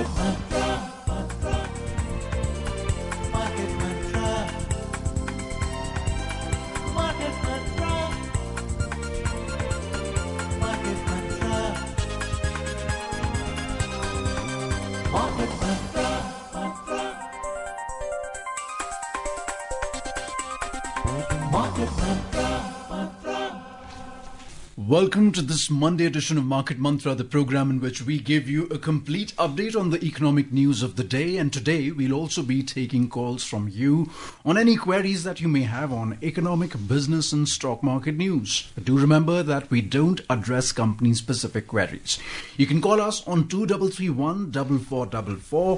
Welcome to this Monday edition of Market Mantra, the program in which we give you a complete update on the economic news of the day. And today we'll also be taking calls from you on any queries that you may have on economic, business and stock market news. But do remember that we don't address company-specific queries. You can call us on 2331-4444,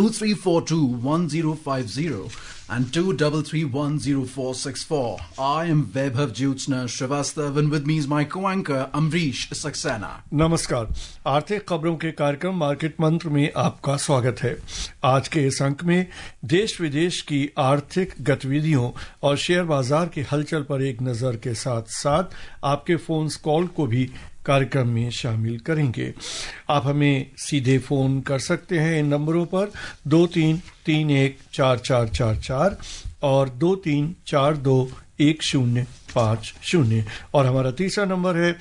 2342-1050 and 2331-0464. I am Vaibhav Jyotsna Srivastava and with me is my co-anchor Amrish Saxena. नमस्कार। आर्थिक खबरों के कार्यक्रम market मंत्र में आपका स्वागत है। आज के इस अंक में देश विदेश की आर्थिक गतिविधियों और शेयर बाजार की हलचल पर एक नजर के साथ साथ आपके फोन कॉल को भी कार्यक्रम में शामिल करेंगे। आप हमें सीधे फोन कर सकते हैं इन नंबरों पर 23314444 और 23421050 और हमारा तीसरा नंबर है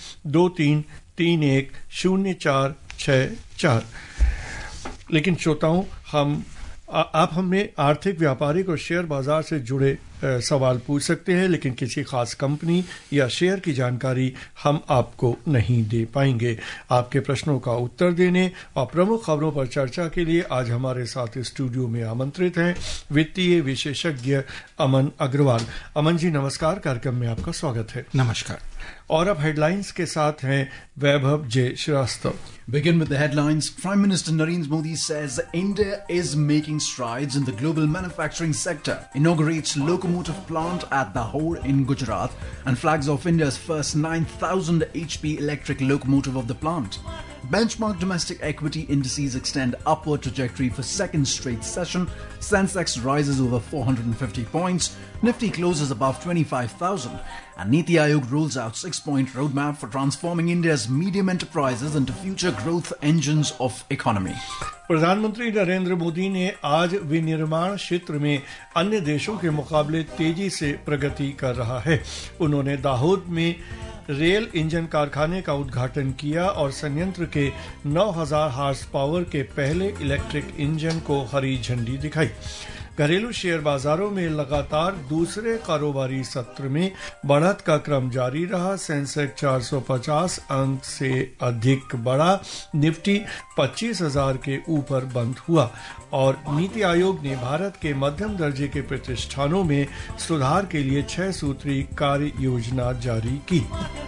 23310464। लेकिन श्रोताओं, आप हमें आर्थिक, व्यापारिक और शेयर बाजार से जुड़े सवाल पूछ सकते हैं, लेकिन किसी खास कंपनी या शेयर की जानकारी हम आपको नहीं दे पाएंगे। आपके प्रश्नों का उत्तर देने और प्रमुख खबरों पर चर्चा के लिए आज हमारे साथ स्टूडियो में आमंत्रित हैं वित्तीय विशेषज्ञ अमन अग्रवाल। अमन जी नमस्कार, कार्यक्रम में आपका स्वागत है। नमस्कार। और अब हेडलाइंस के साथ हैं वैभव जे Srivastava. Begin with the headlines. Prime Minister Narendra Modi says India is making strides in the global manufacturing sector, inaugurates locomotive plant at Dahod in Gujarat and flags off India's first 9,000 HP electric locomotive of the plant. Benchmark domestic equity indices extend upward trajectory for second straight session. Sensex rises over 450 points. Nifty closes above 25,000. And Niti Aayog rolls out 6-point roadmap for transforming India's medium enterprises into future growth engines of economy. प्रधानमंत्री नरेंद्र मोदी ने आज विनिर्माण क्षेत्र में अन्य देशों के मुकाबले तेजी से प्रगति कर रहा है। उन्होंने दाहोद में रेल इंजन कारखाने का उद्घाटन किया और संयंत्र के 9,000 हार्स पावर के पहले इलेक्ट्रिक इंजन को हरी झंडी दिखाई। घरेलू शेयर बाजारों में लगातार दूसरे कारोबारी सत्र में बढ़त का क्रम जारी रहा। सेंसेक्स 450 अंक से अधिक बढ़ा। निफ्टी 25,000 के ऊपर बंद हुआ और नीति आयोग ने भारत के मध्यम दर्जे के प्रतिष्ठानों में सुधार के लिए 6 सूत्री कार्य योजना जारी की।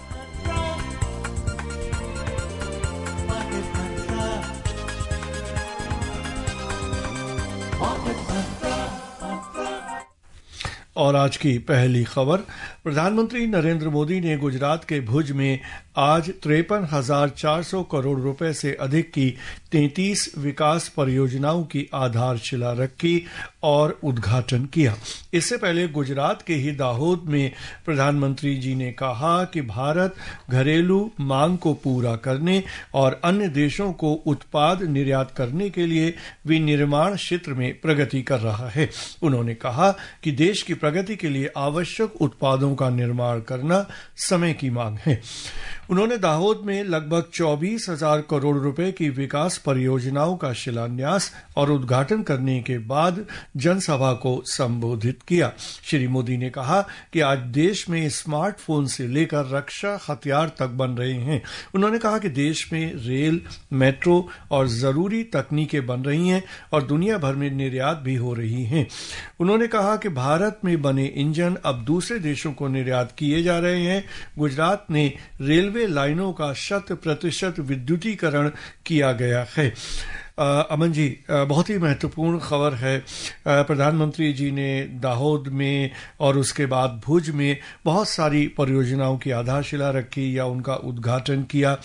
और आज की पहली खबर, प्रधानमंत्री नरेंद्र मोदी ने गुजरात के भुज में आज 53,400 करोड़ रुपए से अधिक की 33 विकास परियोजनाओं की आधारशिला रखी और उद्घाटन किया। इससे पहले गुजरात के ही दाहोद में प्रधानमंत्री जी ने कहा कि भारत घरेलू मांग को पूरा करने और अन्य देशों को उत्पाद निर्यात करने के लिए विनिर्माण क्षेत्र में प्रगति कर रहा है। उन्होंने कहा कि देश की प्रगति के लिए आवश्यक उत्पादों का निर्माण करना समय की मांग है। उन्होंने दाहोद में लगभग 24,000 करोड़ रुपए की विकास परियोजनाओं का शिलान्यास और उद्घाटन करने के बाद जनसभा को संबोधित किया। श्री मोदी ने कहा कि आज देश में स्मार्टफोन से लेकर रक्षा हथियार तक बन रहे हैं। उन्होंने कहा कि देश में रेल, मेट्रो और जरूरी तकनीकें बन रही हैं और दुनिया भर में निर्यात भी हो रही हैं। उन्होंने कहा कि भारत में बने इंजन अब दूसरे देशों को निर्यात किए जा रहे हैं। गुजरात ने रेलवे लाइनों का 100% विद्युतीकरण किया गया है। अमन जी, बहुत ही महत्वपूर्ण खबर है। प्रधानमंत्री जी ने दाहोद में और उसके बाद भुज में बहुत सारी परियोजनाओं की आधारशिला रखी या उनका उद्घाटन किया।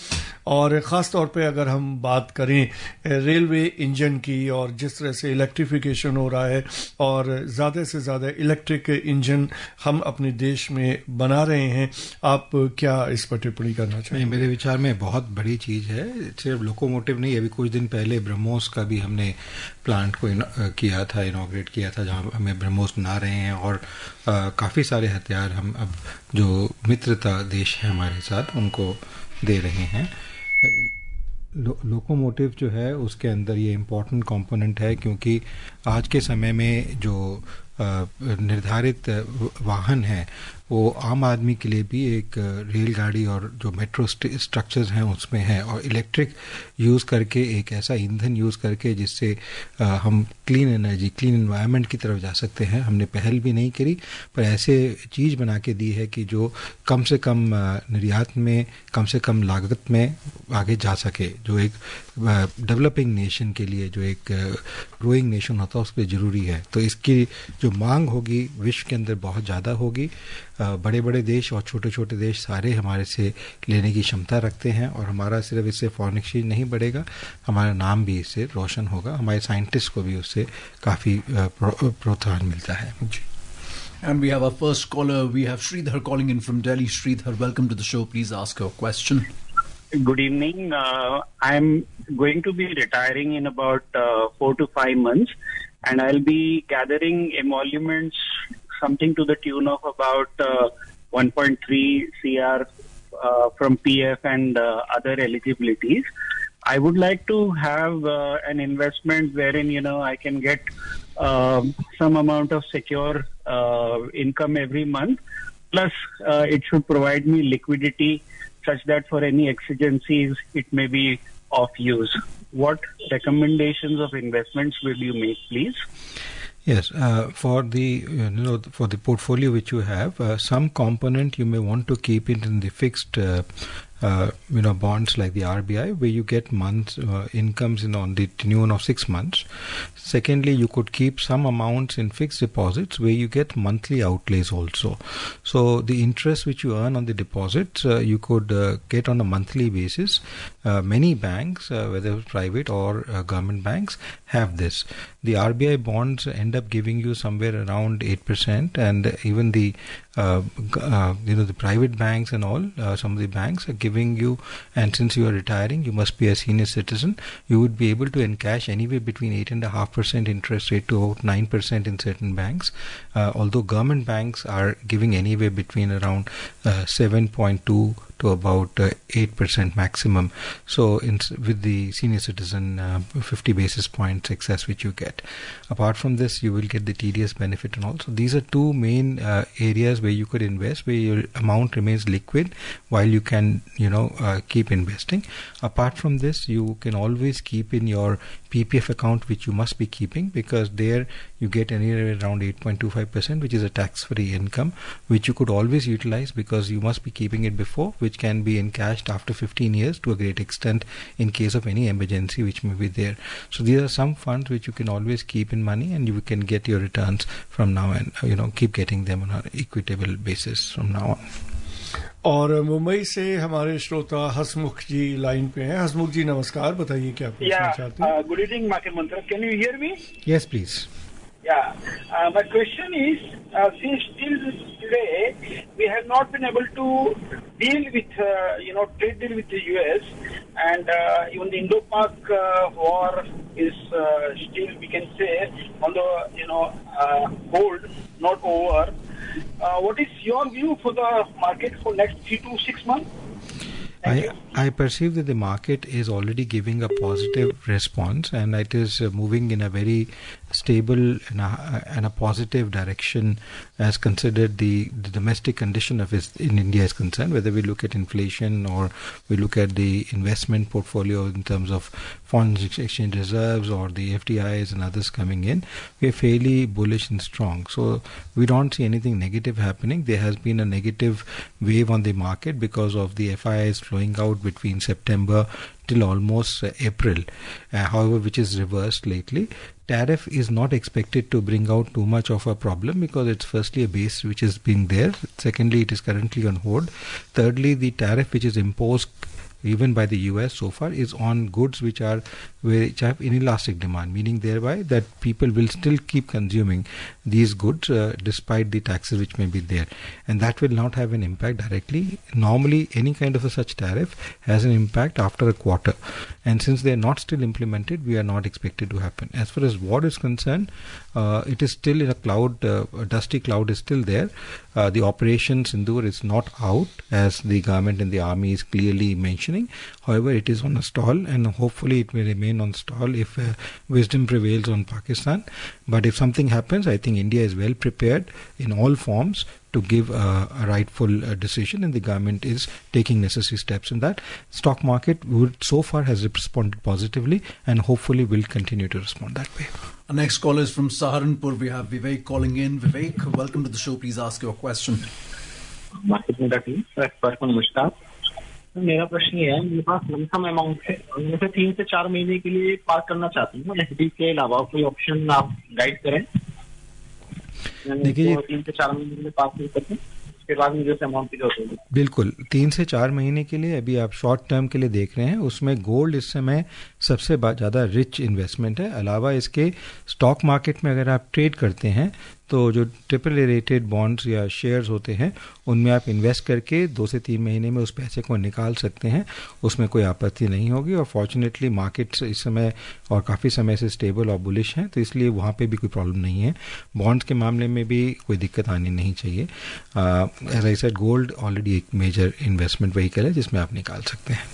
और ख़ास तौर पे अगर हम बात करें रेलवे इंजन की और जिस तरह से इलेक्ट्रिफिकेशन हो रहा है और ज़्यादा से ज़्यादा इलेक्ट्रिक इंजन हम अपने देश में बना रहे हैं, आप क्या इस पर टिप्पणी करना चाहिए? मेरे विचार में बहुत बड़ी चीज़ है। सिर्फ लोकोमोटिव नहीं, अभी कुछ दिन पहले ब्रह्मोस का भी हमने प्लांट को किया था, इनॉग्रेट किया था, जहाँ हमें ब्रह्मोस बना रहे हैं। और काफ़ी सारे हथियार हम अब जो मित्रता देश है हमारे साथ उनको दे रहे हैं। लोकोमोटिव जो है उसके अंदर ये इम्पोर्टेंट कंपोनेंट है, क्योंकि आज के समय में जो निर्धारित वाहन है वो आम आदमी के लिए भी एक रेलगाड़ी और जो मेट्रो स्ट्रक्चर्स हैं उसमें है, और इलेक्ट्रिक यूज़ करके, एक ऐसा ईंधन यूज़ करके जिससे हम क्लीन एनर्जी, क्लीन एनवायरनमेंट की तरफ जा सकते हैं। हमने पहल भी नहीं करी, पर ऐसे चीज़ बना के दी है कि जो कम से कम निर्यात में, कम से कम लागत में आगे जा सके, जो एक डेवलपिंग नेशन के लिए, जो एक ग्रोइंग नेशन होता है उसके लिए ज़रूरी है। तो इसकी जो मांग होगी विश्व के अंदर बहुत ज़्यादा होगी। बड़े बड़े देश और छोटे छोटे देश सारे हमारे से लेने की क्षमता रखते हैं, और हमारा सिर्फ इससे फॉरेन एक्सचेंज नहीं बढ़ेगा, हमारा नाम भी इससे रोशन होगा, हमारे साइंटिस्ट को भी उससे काफ़ी प्रोत्साहन मिलता है। And we have our first caller. We have Sridhar calling in from Delhi. Sridhar, welcome to the show. Please ask your question. Good evening. I'm going to be retiring in about 4 to 5 months, and I'll be gathering emoluments something to the tune of about 1.3 CR from PF and other eligibilities. I would like to have an investment wherein, I can get some amount of secure income every month. Plus, it should provide me liquidity such that for any exigencies, it may be of use. What recommendations of investments will you make, please? Yes, for the for the portfolio which you have, some component you may want to keep it in the fixed bonds like the RBI, where you get months incomes on the tenure of 6 months. Secondly, you could keep some amounts in fixed deposits where you get monthly outlays also. So the interest which you earn on the deposits, you could get on a monthly basis. Many banks, whether private or government banks, have this. The RBI bonds end up giving you somewhere around 8%, and even the the private banks and all, some of the banks are giving you, and since you are retiring, you must be a senior citizen, you would be able to encash anywhere between 8.5% interest rate to about 9% in certain banks, although government banks are giving anywhere between around 7.2 to about 8% maximum. So with the senior citizen 50 basis points excess which you get. Apart from this, you will get the TDS benefit and all. So these are two main areas where you could invest, where your amount remains liquid while you can keep investing. Apart from this, you can always keep in your PPF account, which you must be keeping, because there you get anywhere around 8.25%, which is a tax-free income, which you could always utilize because you must be keeping it before, which can be encashed after 15 years to a great extent in case of any emergency which may be there. So these are some funds which you can always keep in money, and you can get your returns from now and keep getting them on an equitable basis from now on. और मुंबई से हमारे श्रोता हसमुख जी line पे हैं। हसमुख जी नमस्कार, बताइए क्या पूछना चाहते हैं? Good evening, Market Mantra. Can you hear me? Yes, please. Yeah. My question is, since till today we have not been able to deal with, trade deal with the US, and even the Indo-Pak war is still, we can say, on the hold, not over. What is your view for the market for next 3 to 6 months? I perceive that the market is already giving a positive response, and it is moving in a very stable and a positive direction as considered the domestic condition of it in India is concerned. Whether we look at inflation or we look at the investment portfolio in terms of foreign exchange reserves or the FDIs and others coming in, we are fairly bullish and strong. So we don't see anything negative happening. There has been a negative wave on the market because of the FIIs flowing out between September till almost April, however, which is reversed lately. Tariff is not expected to bring out too much of a problem because it's firstly a base which is being there. Secondly, it is currently on hold. Thirdly, the tariff which is imposed even by the US so far, is on goods which have inelastic demand, meaning thereby that people will still keep consuming these goods despite the taxes which may be there, and that will not have an impact directly. Normally, any kind of a such tariff has an impact after a quarter, and since they are not still implemented, we are not expected to happen. As far as war is concerned, it is still in a cloud, a dusty cloud is still there. The operation Sindoor is not out, as the government and the army is clearly mentioning. However, it is on a stall, and hopefully it will remain on stall if wisdom prevails on Pakistan. But if something happens, I think India is well prepared in all forms to give a rightful decision, and the government is taking necessary steps in that. Stock market so far has responded positively and hopefully will continue to respond that way. Our next call is from Saharanpur. We have Vivek calling in. Vivek, welcome to the show. Please ask your question. Market में team expert को नमस्कार। मेरा प्रश्न ये है, मेरे पास lump sum amount है और मैं 3 से 4 महीने के लिए पार्क करना चाहती हूँ। एफडी के अलावा कोई ऑप्शन आप गाइड करें। देखिए 3 से 4 महीने के लिए पार्क नहीं करते, उसके बाद मुझे अमाउंट की जरूरत होगी। बिल्कुल 3 से 4 महीने के लिए अभी आप शॉर्ट टर्म के लिए देख रहे हैं, उसमें गोल्ड इस समय सबसे ज़्यादा रिच इन्वेस्टमेंट है। अलावा इसके स्टॉक मार्केट में अगर आप ट्रेड करते हैं तो जो ट्रिपल ए रेटेड बॉन्ड्स या शेयर्स होते हैं उनमें आप इन्वेस्ट करके 2 से 3 महीने में उस पैसे को निकाल सकते हैं, उसमें कोई आपत्ति नहीं होगी। और फॉर्चुनेटली मार्केट्स इस समय और काफ़ी समय से स्टेबल और बुलिश हैं, तो इसलिए वहाँ पे भी कोई प्रॉब्लम नहीं है। बॉन्ड्स के मामले में भी कोई दिक्कत आनी नहीं चाहिए। As I said, gold already एक मेजर इन्वेस्टमेंट व्हीकल है जिसमें आप निकाल सकते हैं।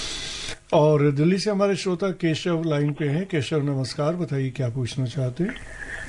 और दिल्ली से हमारे श्रोता केशव लाइन पे हैं। केशव नमस्कार, बताइए क्या पूछना चाहते हैं।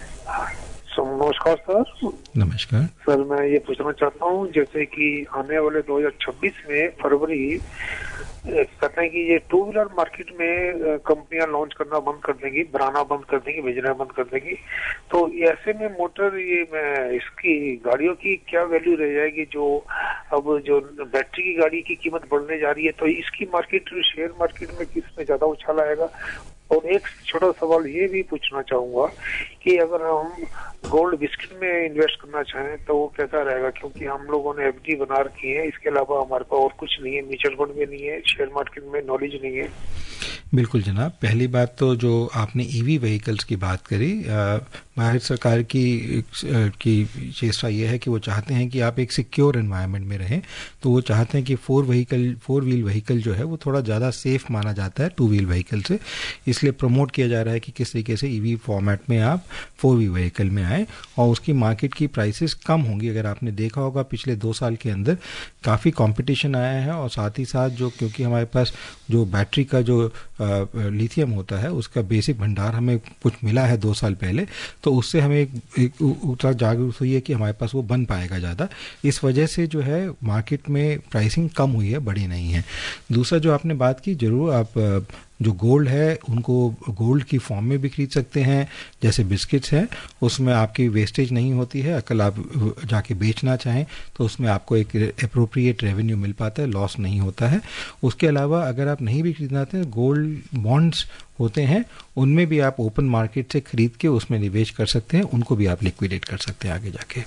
नमस्कार सर। नमस्कार सर, मैं ये पूछना चाहता हूँ, जैसे कि आने वाले 2026 में फरवरी कहते हैं कि ये 2 व्हीलर मार्केट में कंपनियां लॉन्च करना बंद कर देंगी, बनाना बंद कर देंगी, भेजना बंद कर देंगी। तो ऐसे में मोटर इसकी गाड़ियों की क्या वैल्यू रह जाएगी? जो अब जो बैटरी की गाड़ी की कीमत बढ़ने जा रही है, तो इसकी मार्केट शेयर मार्केट में किसमें ज्यादा उछाल आएगा? और एक छोटा सवाल ये भी पूछना चाहूंगा कि अगर हम गोल्ड बिस्किट में इन्वेस्ट करना चाहें तो वो कैसा रहेगा? क्योंकि हम लोगों ने एफडी बना रखी है, इसके अलावा हमारे पास और कुछ नहीं है, म्यूचुअल फंड में नहीं है, शेयर मार्केट में नॉलेज नहीं है। बिल्कुल जनाब, पहली बात तो जो आपने ईवी व्हीकल्स की बात करी, भारत सरकार की चेष्टा ये है कि वो चाहते हैं कि आप एक सिक्योर एनवायरनमेंट में रहें, तो वो चाहते हैं कि 4 व्हील व्हीकल जो है वो थोड़ा ज़्यादा सेफ माना जाता है 2 व्हील व्हीकल से, इसलिए प्रमोट किया जा रहा है कि किस तरीके से ईवी फॉर्मेट में आप 4 व्हील व्हीकल में आए और उसकी मार्केट की प्राइसेस कम होंगी। अगर आपने देखा होगा पिछले 2 साल के अंदर काफ़ी कंपटीशन आया है, और साथ ही साथ जो क्योंकि हमारे पास जो बैटरी का जो लिथियम होता है उसका बेसिक भंडार हमें कुछ मिला है 2 साल पहले, तो उससे हमें एक उत्साह जागरूक हुई है कि हमारे पास वो बन पाएगा ज़्यादा। इस वजह से जो है मार्केट में प्राइसिंग कम हुई है, बड़ी नहीं है। दूसरा जो आपने बात की, जरूर आप जो गोल्ड है उनको गोल्ड की फॉर्म में भी खरीद सकते हैं, जैसे बिस्किट्स हैं, उसमें आपकी वेस्टेज नहीं होती है। अगर आप जाके बेचना चाहें तो उसमें आपको एक एप्रोप्रिएट रेवेन्यू मिल पाता है, लॉस नहीं होता है। उसके अलावा अगर आप नहीं भी खरीदना चाहते हैं, गोल्ड बॉन्ड्स होते हैं, उनमें भी आप ओपन मार्केट से खरीद के उसमें निवेश कर सकते हैं, उनको भी आप लिक्विडेट कर सकते हैं आगे जाके।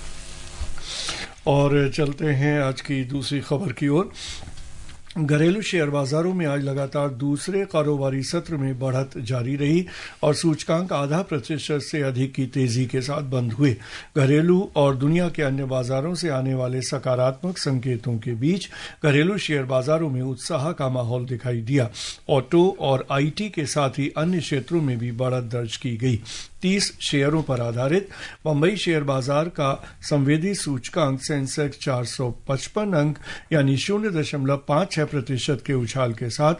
और चलते हैं आज की दूसरी खबर की ओर। घरेलू शेयर बाजारों में आज लगातार दूसरे कारोबारी सत्र में बढ़त जारी रही और सूचकांक 0.5% से अधिक की तेजी के साथ बंद हुए। घरेलू और दुनिया के अन्य बाजारों से आने वाले सकारात्मक संकेतों के बीच घरेलू शेयर बाजारों में उत्साह का माहौल दिखाई दिया। ऑटो और आईटी के साथ ही अन्य क्षेत्रों में भी बढ़त दर्ज की गई। 30 शेयरों पर आधारित बंबई शेयर बाजार का संवेदी सूचकांक सेंसेक्स 455 अंक यानी 0.56% के उछाल के साथ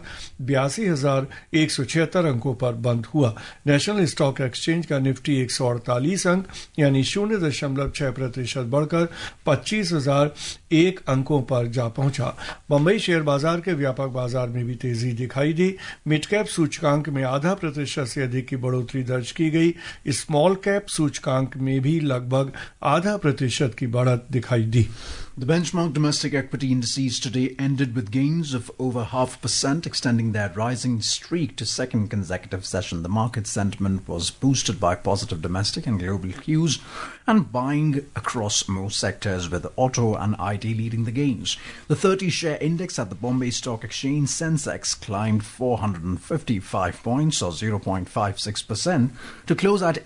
82,176 अंकों पर बंद हुआ। नेशनल स्टॉक एक्सचेंज का निफ्टी 148 अंक यानी 0.6% बढ़कर 25,001 अंकों पर जा पहुंचा। बंबई शेयर बाजार के व्यापक बाजार में भी तेजी दिखाई दी। मिड कैप सूचकांक में 0.5% से अधिक की बढ़ोतरी दर्ज की गई। स्मॉल कैप सूचकांक में भी लगभग 0.5% की बढ़त दिखाई दी। The benchmark domestic equity indices today ended with gains of over 0.5%, extending their rising streak to second consecutive session. The market sentiment was boosted by positive domestic and global cues and buying across most sectors, with auto and IT leading the gains. The 30-share index at the Bombay Stock Exchange, Sensex, climbed 455 points or 0.56% to close at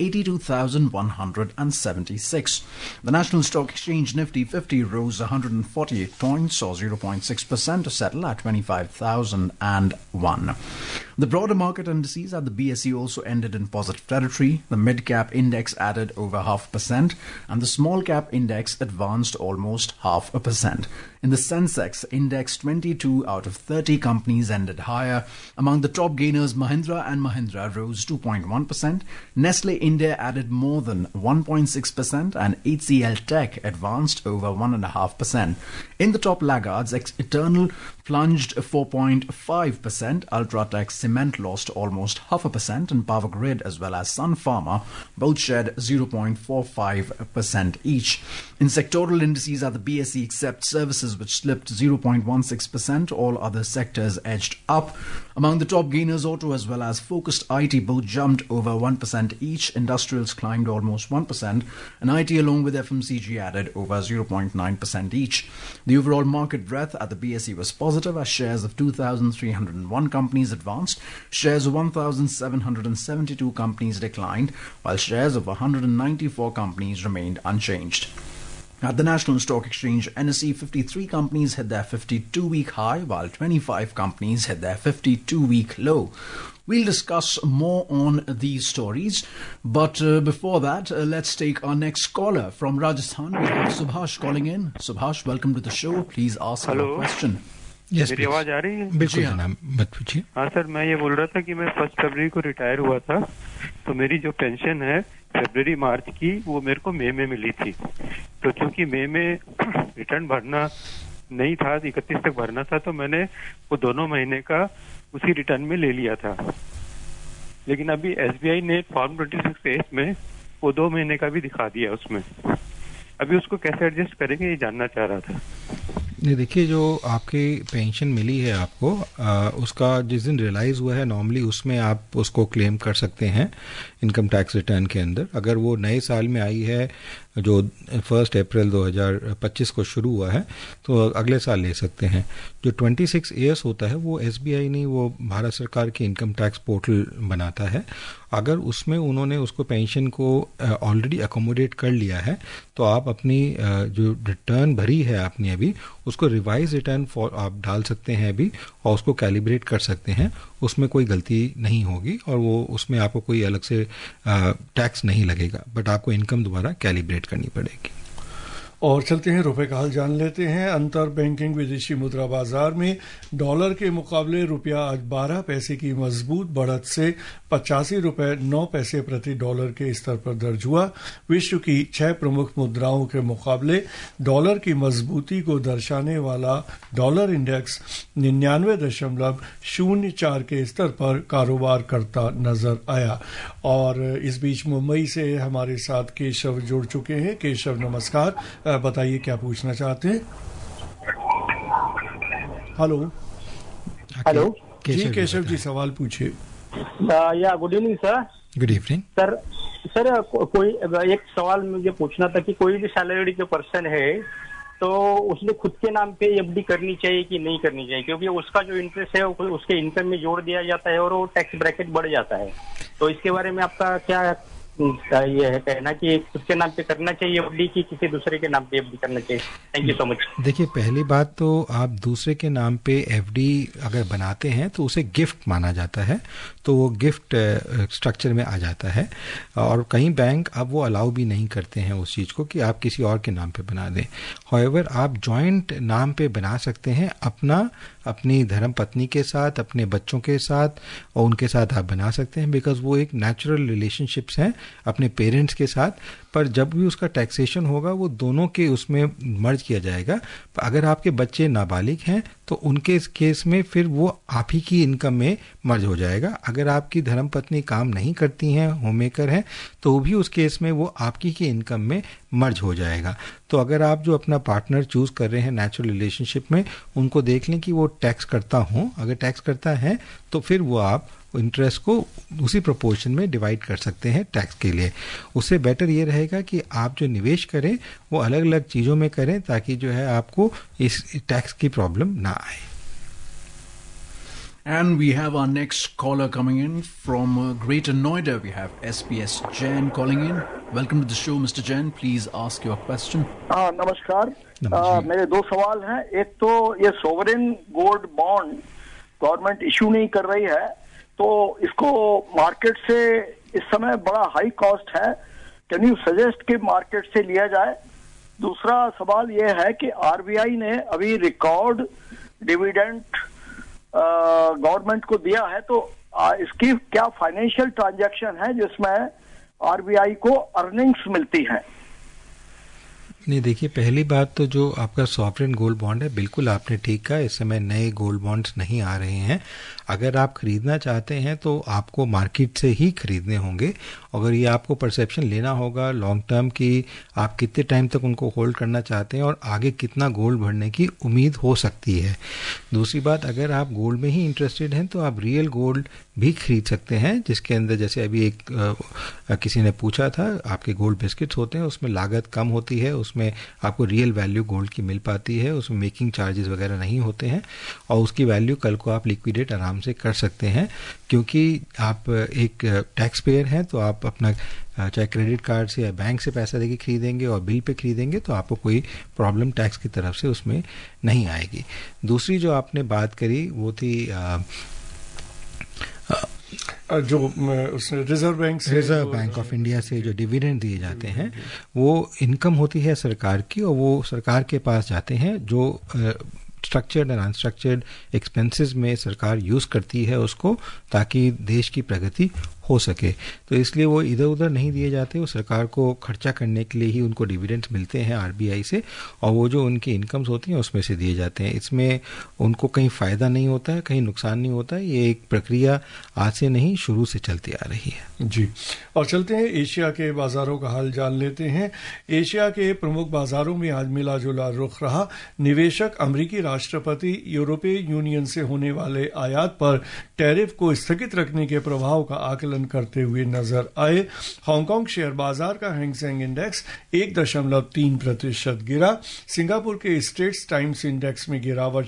82,176. The National Stock Exchange Nifty 50 rose 148 points or 0.6% to settle at 25,001. The broader market indices at the BSE also ended in positive territory. The mid-cap index added over 0.5% and the small-cap index advanced almost 0.5%. In the Sensex index, 22 out of 30 companies ended higher. Among the top gainers, Mahindra & Mahindra rose 2.1%. Nestle India added more than 1.6% and HCL Tech advanced over 1.5%. In the top laggards, Eternal plunged 4.5%. Ultratech Cement lost almost 0.5%, and Power Grid as well as Sun Pharma both shed 0.45% each. In sectoral indices at the BSE, except services which slipped 0.16%, all other sectors edged up. Among the top gainers, auto as well as focused IT both jumped over 1% each. Industrials climbed almost 1%, and IT along with FMCG added over 0.9% each. The overall market breadth at the BSE was positive as shares of 2,301 companies advanced, shares of 1,772 companies declined, while shares of 194 companies remained unchanged. At the National Stock Exchange, NSE 53 companies hit their 52-week high, while 25 companies hit their 52-week low. We'll discuss more on these stories, but before that, let's take our next caller from Rajasthan. We have Subhash calling in. Subhash, welcome to the show. Please ask your question. Yes, मेरी आवाज आ रही है? बिल्कुल जनाब, मत पूछिए। हाँ sir, मैं ये बोल रहा था कि मैं 1 फरवरी को रिटायर हुआ था, तो मेरी जो पेंशन है फरवरी मार्च की वो मेरे को मई में मिली थी। तो चूंकि मई में रिटर्न भरना नहीं था, 31 तक भरना था, तो मैंने वो दोनों महीने का उसी रिटर्न में ले लिया था। लेकिन अभी SBI ने फॉर्म 26A में वो 2 महीने का भी दिखा दिया उसमें। अभी उसको कैसे एडजस्ट करेंगे ये जानना चाह रहा था। नहीं, देखिए, जो आपकी पेंशन मिली है आपको, उसका जिस दिन रियलाइज़ हुआ है नॉर्मली उसमें आप उसको क्लेम कर सकते हैं इनकम टैक्स रिटर्न के अंदर। अगर वो नए साल में आई है जो 1 अप्रैल 2025 को शुरू हुआ है तो अगले साल ले सकते हैं। जो 26AS होता है वो SBI नहीं, वो भारत सरकार की इनकम टैक्स पोर्टल बनाता है। अगर उसमें उन्होंने उसको पेंशन को ऑलरेडी अकोमोडेट कर लिया है तो आप अपनी जो रिटर्न भरी है आपने अभी, उसको रिवाइज रिटर्न आप डाल सकते हैं अभी और उसको कैलिब्रेट कर सकते हैं। उसमें कोई गलती नहीं होगी और वो उसमें आपको कोई अलग से टैक्स नहीं लगेगा, बट आपको इनकम दोबारा कैलिब्रेट करनी पड़ेगी। और चलते हैं, रुपए का हाल जान लेते हैं। अंतर बैंकिंग विदेशी मुद्रा बाजार में डॉलर के मुकाबले रुपया आज 12 पैसे की मजबूत बढ़त से 85 रुपए 9 पैसे प्रति डॉलर के स्तर पर दर्ज हुआ। विश्व की 6 प्रमुख मुद्राओं के मुकाबले डॉलर की मजबूती को दर्शाने वाला डॉलर इंडेक्स 99.04 के स्तर पर कारोबार करता नजर आया। और इस बीच मुंबई से हमारे साथ केशव जुड़ चुके हैं। केशव, नमस्कार, बताइए क्या पूछना चाहते हैं। हेलो हेलो जी केशव जी, सवाल पूछिए। या good evening sir. Good evening sir कोई एक सवाल मुझे पूछना था कि कोई भी सैलरीड जो पर्सन है तो उसने खुद के नाम पे FD करनी चाहिए कि नहीं करनी चाहिए, क्योंकि उसका जो इंटरेस्ट है वो उसके इनकम में जोड़ दिया जाता है और वो टैक्स ब्रैकेट बढ़ जाता है। तो इसके बारे में आपका क्या ये है कहना कि खुद के नाम पे करना चाहिए FD की किसी दूसरे के नाम पे FD करना चाहिए? Thank you so much. देखिए, पहली बात तो आप दूसरे के नाम पे FD अगर बनाते हैं तो उसे गिफ्ट माना जाता है, तो वो गिफ्ट स्ट्रक्चर में आ जाता है। और कई बैंक अब वो अलाउ भी नहीं करते हैं उस चीज़ को कि आप किसी और के नाम पे बना दें। हाउएवर आप जॉइंट नाम पे बना सकते हैं, अपनी धर्म पत्नी के साथ, अपने बच्चों के साथ और उनके साथ आप बना सकते हैं, बिकॉज वो एक नेचुरल रिलेशनशिप्स हैं अपने पेरेंट्स के साथ। पर जब भी उसका टैक्सेशन होगा वो दोनों के उसमें मर्ज किया जाएगा। अगर आपके बच्चे नाबालिग हैं तो उनके इस केस में फिर वो आप ही की इनकम में मर्ज हो जाएगा। अगर आपकी धर्मपत्नी काम नहीं करती हैं, होममेकर हैं, तो भी उस केस में वो आपकी की इनकम में मर्ज हो जाएगा। तो अगर आप जो अपना पार्टनर चूज कर रहे हैं नेचुरल रिलेशनशिप में, उनको देख लें कि वो टैक्स करता हो। अगर टैक्स करता है तो फिर वो आप इंटरेस्ट को उसी प्रोपोर्शन में डिवाइड कर सकते हैं टैक्स के लिए। उससे बेटर ये रहेगा कि आप जो निवेश करें वो अलग अलग चीज़ों में करें, ताकि जो है आपको इस टैक्स की प्रॉब्लम ना आए। And we have our next caller coming in from Greater Noida. We have SPS Jain calling in. Welcome to the show, Mr. Jain. Please ask your question. नमस्कार। मेरे दो सवाल हैं। एक तो ये sovereign gold bond government issue नहीं कर रही है, तो इसको मार्केट से इस समय बड़ा हाई कॉस्ट है, कैन यू सजेस्ट कि मार्केट से लिया जाए? दूसरा सवाल ये है कि आरबीआई ने अभी रिकॉर्ड डिविडेंड गवर्नमेंट को दिया है, तो इसकी क्या फाइनेंशियल ट्रांजैक्शन है जिसमें आरबीआई को अर्निंग्स मिलती हैं? नहीं, देखिए, पहली बात तो जो आपका सॉवरेन गोल्ड बॉन्ड है, बिल्कुल आपने ठीक कहा, इस समय नए गोल्ड बॉन्ड्स नहीं आ रहे हैं। अगर आप खरीदना चाहते हैं तो आपको मार्केट से ही खरीदने होंगे। अगर ये आपको परसेप्शन लेना होगा लॉन्ग टर्म की, आप कितने टाइम तक उनको होल्ड करना चाहते हैं और आगे कितना गोल्ड भरने की उम्मीद हो सकती है। दूसरी बात, अगर आप गोल्ड में ही इंटरेस्टेड हैं तो आप रियल गोल्ड भी खरीद सकते हैं, जिसके अंदर जैसे अभी एक किसी ने पूछा था, आपके गोल्ड बिस्किट्स होते हैं, उसमें लागत कम होती है, उसमें आपको रियल वैल्यू गोल्ड की मिल पाती है, उसमें मेकिंग चार्जेस वगैरह नहीं होते हैं और उसकी वैल्यू कल को आप लिक्विडेट आराम से कर सकते हैं। क्योंकि आप एक टैक्स पेयर हैं तो आप अपना चाहे क्रेडिट कार्ड से या बैंक से पैसा देके खरीदेंगे और बिल पे खरीदेंगे तो आपको कोई प्रॉब्लम टैक्स की तरफ से उसमें नहीं आएगी। दूसरी जो आपने बात करी वो थी जो रिजर्व बैंक ऑफ इंडिया से जो डिविडेंड दिए जाते हैं वो इनकम होती है सरकार की और वो सरकार के पास जाते हैं। जो स्ट्रक्चर्ड एंड अनस्ट्रक्चर्ड एक्सपेंसेस में सरकार यूज़ करती है उसको, ताकि देश की प्रगति हो सके। तो इसलिए वो इधर उधर नहीं दिए जाते, वो सरकार को खर्चा करने के लिए ही उनको डिविडेंड्स मिलते हैं आरबीआई से, और वो जो उनकी इनकम्स होती हैं उसमें से दिए जाते हैं। इसमें उनको कहीं फ़ायदा नहीं होता है, कहीं नुकसान नहीं होता है। ये एक प्रक्रिया आज से नहीं, शुरू से चलती आ रही है जी। और चलते हैं एशिया के बाजारों का हाल जान लेते हैं। एशिया के प्रमुख बाजारों में आज मिला जुला रुख रहा। निवेशक अमेरिकी राष्ट्रपति यूरोपीय यूनियन से होने वाले आयात पर टैरिफ को स्थगित रखने के प्रभाव का आकलन करते हुए नजर आए। हांगकांग शेयर बाजार का हैंगसेंग इंडेक्स 1.3% गिरा। सिंगापुर के स्ट्रेट्स टाइम्स इंडेक्स में गिरावट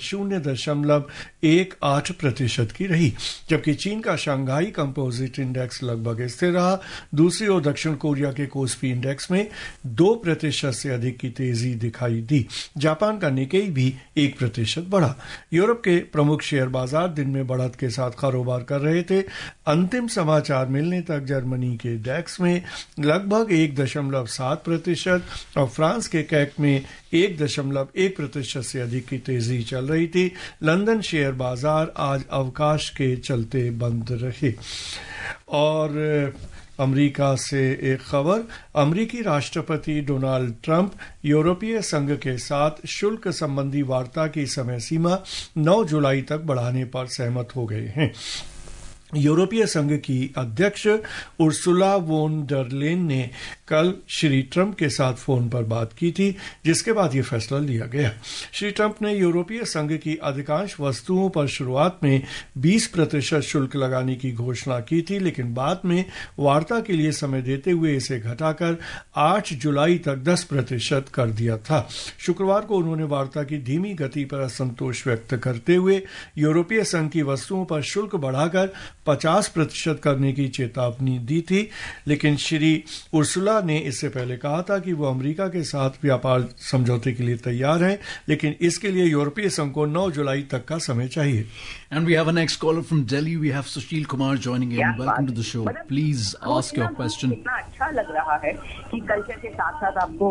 0.18% की रही, जबकि चीन का शंघाई कंपोजिट इंडेक्स लगभग स्थिर रहा। दूसरी ओर दक्षिण कोरिया के कोस्पी इंडेक्स में 2% से अधिक की तेजी दिखाई दी। जापान का निकेई भी 1% बढ़ा। यूरोप के प्रमुख शेयर बाजार दिन में बढ़त के साथ कारोबार कर रहे थे। अंतिम समाचार मिलने तक जर्मनी के डैक्स में लगभग 1.7% और फ्रांस के कैक में 1.1% से अधिक की तेजी चल रही थी। लंदन शेयर बाजार आज अवकाश के चलते बंद रहे। और अमेरिका से एक खबर, अमेरिकी राष्ट्रपति डोनाल्ड ट्रंप यूरोपीय संघ के साथ शुल्क संबंधी वार्ता की समय सीमा 9 जुलाई तक बढ़ाने पर सहमत हो गए हैं। यूरोपीय संघ की अध्यक्ष उर्सुला वोन डर लेन ने कल श्री ट्रंप के साथ फोन पर बात की थी, जिसके बाद यह फैसला लिया गया। श्री ट्रंप ने यूरोपीय संघ की अधिकांश वस्तुओं पर शुरुआत में 20% शुल्क लगाने की घोषणा की थी, लेकिन बाद में वार्ता के लिए समय देते हुए इसे घटाकर 8 जुलाई तक 10% कर दिया था। शुक्रवार को उन्होंने वार्ता की धीमी गति पर असंतोष व्यक्त करते हुए यूरोपीय संघ की वस्तुओं पर शुल्क बढ़ाकर 50% करने की चेतावनी दी थी, लेकिन श्री उर्सुला ने इससे पहले कहा था कि वो अमेरिका के साथ व्यापार समझौते के लिए तैयार हैं, लेकिन इसके लिए यूरोपीय संघ को 9 जुलाई तक का समय चाहिए। And we have a next caller from Delhi. We have Sushil Kumar joining in. Welcome to the show. Please ask your question. इतना अच्छा लग रहा है कि कल्चर के साथ-साथ आपको।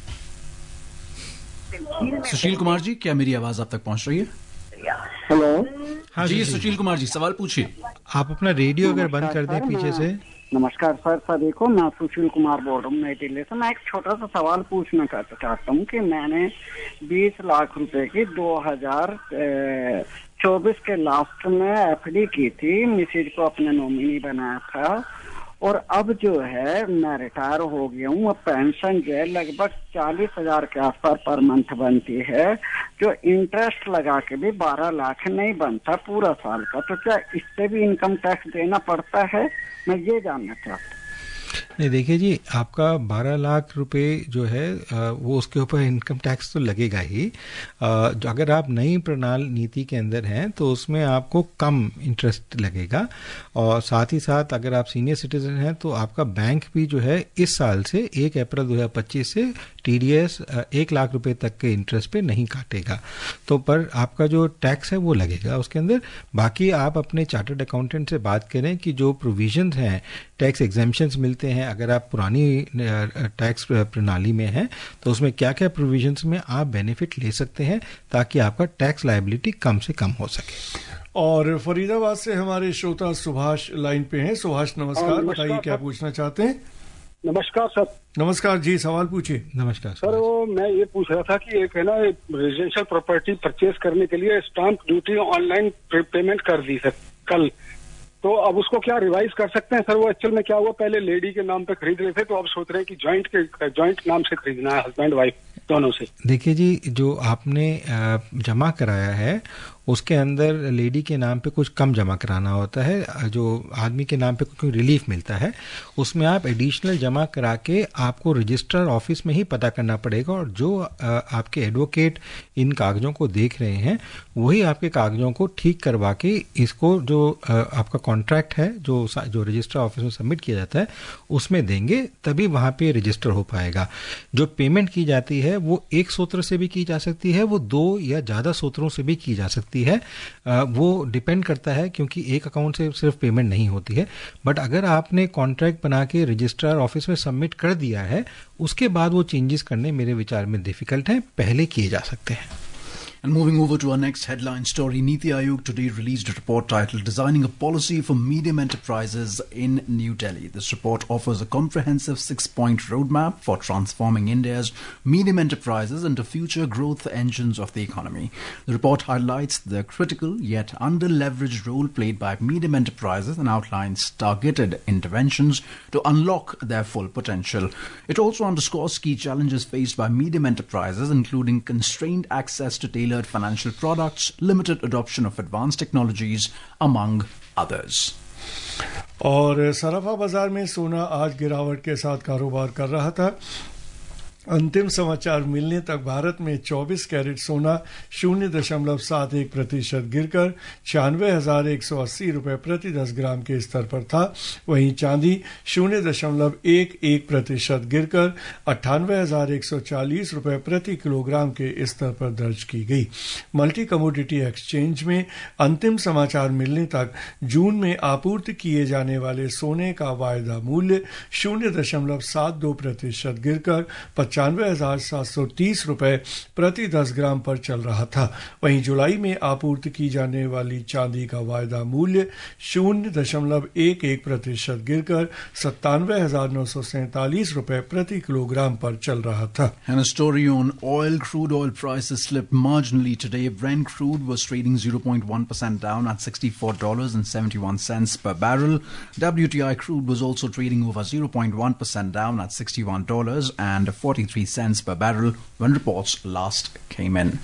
सुशील कुमार जी, क्या मेरी आवाज आप तक पहुंच रही है? हेलो। हाँ जी सुशील कुमार जी, सवाल पूछिए। आप अपना रेडियो अगर बंद कर दें पीछे से। नमस्कार सर। सर देखो, मैं सुशील कुमार बोल रहा हूँ नई दिल्ली से। मैं एक छोटा सा सवाल पूछना चाहता हूँ कि मैंने 20 लाख रुपए की 2024 के लास्ट में एफडी की थी, मिसेज को अपने नॉमिनी बनाया था, और अब जो है मैं रिटायर हो गया हूँ। अब पेंशन जो है लगभग 40,000 के आसपास पर मंथ बनती है, जो इंटरेस्ट लगा के भी 12 लाख नहीं बनता पूरा साल का। तो क्या इससे भी इनकम टैक्स देना पड़ता है? मैं ये जानना चाहता हूँ। नहीं, देखिए जी, आपका 12 लाख रुपए जो है वो उसके ऊपर इनकम टैक्स तो लगेगा ही। जो अगर आप नई प्रणाली नीति के अंदर हैं तो उसमें आपको कम इंटरेस्ट लगेगा, और साथ ही साथ अगर आप सीनियर सिटीजन हैं तो आपका बैंक भी जो है इस साल से 1 अप्रैल 2025 से TDS 1 लाख रुपए तक के इंटरेस्ट पे नहीं काटेगा। तो पर आपका जो टैक्स है वो लगेगा उसके अंदर। बाकी आप अपने चार्टर्ड अकाउंटेंट से बात करें कि जो प्रोविजंस हैं, टैक्स एग्जेम्पशंस मिलते हैं अगर आप पुरानी टैक्स प्रणाली में हैं तो उसमें क्या क्या प्रोविजंस में आप बेनिफिट ले सकते हैं ताकि आपका टैक्स लायबिलिटी कम से कम हो सके। और फरीदाबाद से हमारे श्रोता सुभाष लाइन पे हैं। सुभाष नमस्कार, बताइए क्या पूछना चाहते हैं? नमस्कार सर। नमस्कार जी, सवाल पूछिए। नमस्कार सर, वो मैं ये पूछ रहा था कि एक है ना, रेजिडेंशियल प्रॉपर्टी परचेज करने के लिए स्टाम्प ड्यूटी ऑनलाइन पेमेंट कर दी सर कल, तो अब उसको क्या रिवाइज कर सकते हैं सर? वो एक्चुअल में क्या हुआ, पहले लेडी के नाम पे खरीद रहे थे, तो अब सोच रहे हैं कि जॉइंट नाम से खरीदना है, हस्बैंड वाइफ दोनों से। देखिए जी, जो आपने जमा कराया है उसके अंदर लेडी के नाम पे कुछ कम जमा कराना होता है, जो आदमी के नाम पे कोई रिलीफ मिलता है उसमें आप एडिशनल जमा करा के आपको रजिस्ट्रार ऑफिस में ही पता करना पड़ेगा, और जो आपके एडवोकेट इन कागजों को देख रहे हैं वही आपके कागजों को ठीक करवा के इसको जो आपका कॉन्ट्रैक्ट है जो रजिस्ट्रार ऑफिस में सबमिट किया जाता है उसमें देंगे, तभी वहां पे रजिस्टर हो पाएगा। जो पेमेंट की जाती है वो एक सूत्र से भी की जा सकती है, वो 2 या ज्यादा सूत्रों से भी की जा सकती है। वो डिपेंड करता है, क्योंकि एक अकाउंट से सिर्फ पेमेंट नहीं होती है। बट अगर आपने कॉन्ट्रैक्ट बना के रजिस्ट्रार ऑफिस में सबमिट कर दिया है उसके बाद वो चेंजेस करने मेरे विचार में डिफिकल्ट है, पहले किए जा सकते हैं। And moving over to our next headline story, Niti Aayog today released a report titled Designing a Policy for Medium Enterprises in New Delhi. This report offers a comprehensive 6-point roadmap for transforming India's medium enterprises into future growth engines of the economy. The report highlights the critical yet under-leveraged role played by medium enterprises and outlines targeted interventions to unlock their full potential. It also underscores key challenges faced by medium enterprises, including constrained access to tailored financial products, limited adoption of advanced technologies, among others. और सराफा बाजार में सोना आज गिरावट के साथ कारोबार कर रहा था। अंतिम समाचार मिलने तक भारत में 24 कैरेट सोना 0.71% गिरकर 96,180 रुपए प्रति 10 ग्राम के स्तर पर था। वहीं चांदी 0.11% गिरकर 98,140 रुपए प्रति किलोग्राम के स्तर पर दर्ज की गई। मल्टी कमोडिटी एक्सचेंज में अंतिम समाचार मिलने तक जून में आपूर्ति किए जाने वाले सोने का वायदा मूल्य 0.72% गिरकर 95,730 रुपए प्रति 10 ग्राम पर चल रहा था। वहीं जुलाई में आपूर्ति की जाने वाली चांदी का वायदा मूल्य 0.11% गिरकर 97,947 रुपए प्रति किलोग्राम पर चल रहा था। And a story on oil. Crude oil prices slipped marginally today. Brent crude was trading 0.1% down at $64.71 per barrel. WTI crude was also trading over 0.1% down at $61.43 per barrel when reports last came in.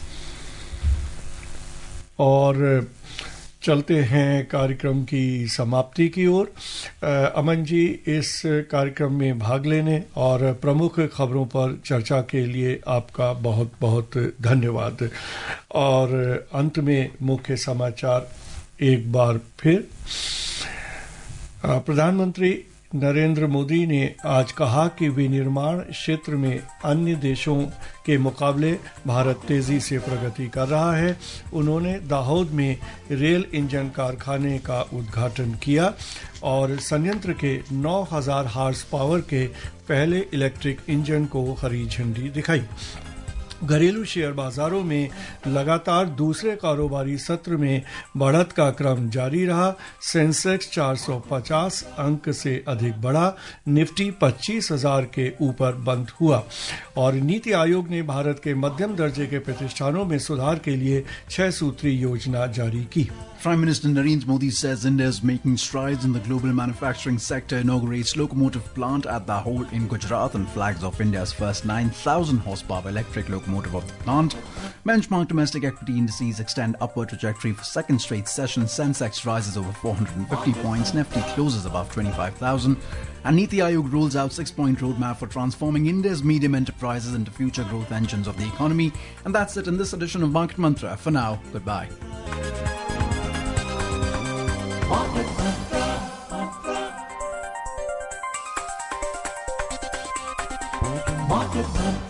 और चलते हैं कार्यक्रम की समाप्ति की ओर। अमन जी, इस कार्यक्रम में भाग लेने और प्रमुख खबरों पर चर्चा के लिए आपका बहुत बहुत धन्यवाद। और अंत में मुख्य समाचार एक बार फिर। प्रधानमंत्री नरेंद्र मोदी ने आज कहा कि विनिर्माण क्षेत्र में अन्य देशों के मुकाबले भारत तेजी से प्रगति कर रहा है। उन्होंने दाहोद में रेल इंजन कारखाने का उद्घाटन किया और संयंत्र के 9,000 हार्स पावर के पहले इलेक्ट्रिक इंजन को हरी झंडी दिखाई। घरेलू शेयर बाजारों में लगातार दूसरे कारोबारी सत्र में बढ़त का क्रम जारी रहा। सेंसेक्स 450 अंक से अधिक बढ़ा, निफ्टी 25,000 के ऊपर बंद हुआ। और नीति आयोग ने भारत के मध्यम दर्जे के प्रतिष्ठानों में सुधार के लिए 6 सूत्री योजना जारी की। Prime Minister Narendra Modi says India is making strides in the global manufacturing sector, inaugurates locomotive plant at Dahod in Gujarat and flags off India's first 9,000 horsepower electric locomotive of the plant. Benchmark domestic equity indices extend upward trajectory for second straight session. Sensex rises over 450 points, Nifty closes above 25,000. And Niti Aayog rolls out 6-point roadmap for transforming India's medium enterprises into future growth engines of the economy. And that's it in this edition of Market Mantra. For now, goodbye. Market Mantra.